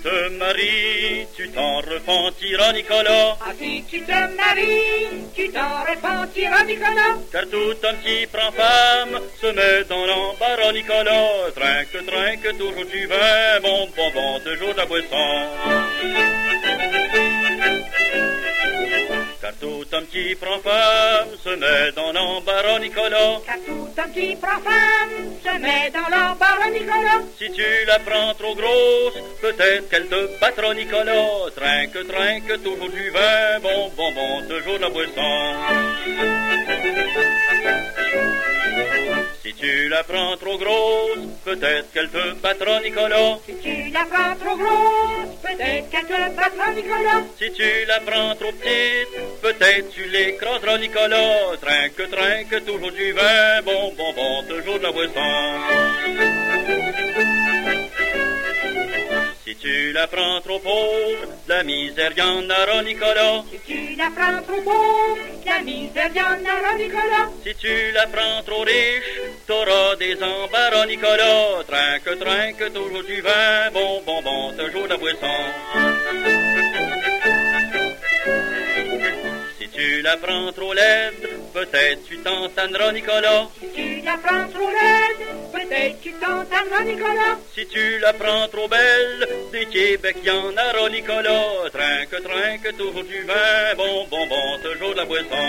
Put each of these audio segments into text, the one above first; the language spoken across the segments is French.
te maries, tu t'en repentiras, Nicolas. Ah, si tu te maries, tu t'en repentiras, Nicolas. Car tout homme qui prend femme se met dans l'embarras, Nicolas. Trinque, trinque, toujours du vin, bon, bon, bon, toujours de la boisson. Car tout homme qui prend femme se met dans l'embarras, Nicolas. Car tout homme qui prend femme se met dans l'embarras, Nicolas. Si tu la prends trop grosse, peut-être qu'elle te battra, Nicolas. Trinque, trinque, toujours du vin, bon, bon, bon, toujours de la boisson. Si tu la prends trop grosse, peut-être qu'elle te battra, Nicolas. Si tu la prends trop grosse, peut-être qu'elle te battra, Nicolas. Si tu la prends trop petite, peut-être tu l'écraseras, Nicolas. Trinque, trinque, toujours du vin, bon, bon, bon, toujours de la boisson. Si tu la prends trop pauvre, la misère y en aura, Nicolas. Si tu la prends trop pauvre, la misère y en aura, Nicolas. Si tu la prends trop riche, t'auras des embarras, Nicolas. Trinque, trinque, toujours du vin, bon, bon, bon, toujours de la boisson. Si tu la prends trop laide, peut-être tu t'entanneras, Nicolas. Si tu la prends trop laide, peut-être tu t'entanneras, Nicolas. Si tu la prends trop belle, des Québec y en aura, Nicolas. Trinque, trinque, toujours du vin, bon, bon, bon, toujours de la boisson.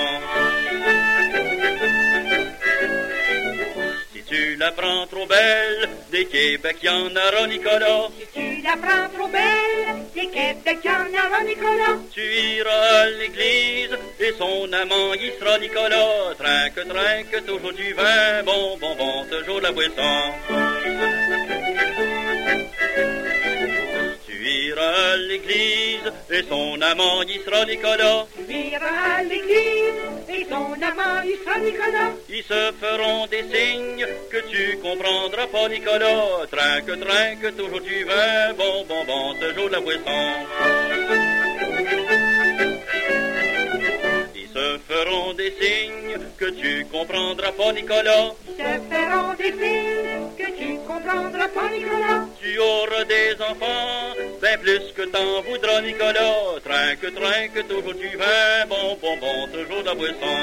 Si tu la prends trop belle, des Québec y en aura, Nicolas. Si tu la prends trop belle, des Québec y en aura, Nicolas. Tu iras à l'église et son amant y sera, Nicolas. Trinque, trinque, toujours du vin, bon, bon, bon, toujours de la boisson. Tu iras à l'église et son amant y sera, Nicolas. Tu iras à l'église et son amant y sera, Nicolas. Ils se feront des signes que tu comprendras pas, Nicolas. Trinque, trinque, toujours du vin, bon, bon, bon, toujours de la boisson. Ils se feront des signes que tu comprendras pas, Nicolas. Ils se feront des signes que tu comprendras pas, Nicolas. Tu auras des enfants, ben plus que t'en voudras, Nicolas. Trinque, trinque, toujours du vin, bon, bon, bon, toujours de la boisson.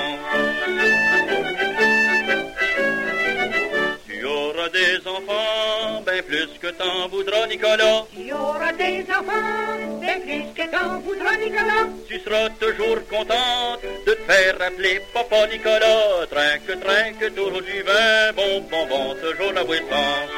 Tu auras des enfants, ben plus que t'en voudras, Nicolas. Tu auras des enfants, ben plus que t'en voudras, Nicolas. Tu seras toujours contente de te faire appeler papa, Nicolas. Trinque, trinque, toujours du vin, bon, bon, bon, toujours de la boisson.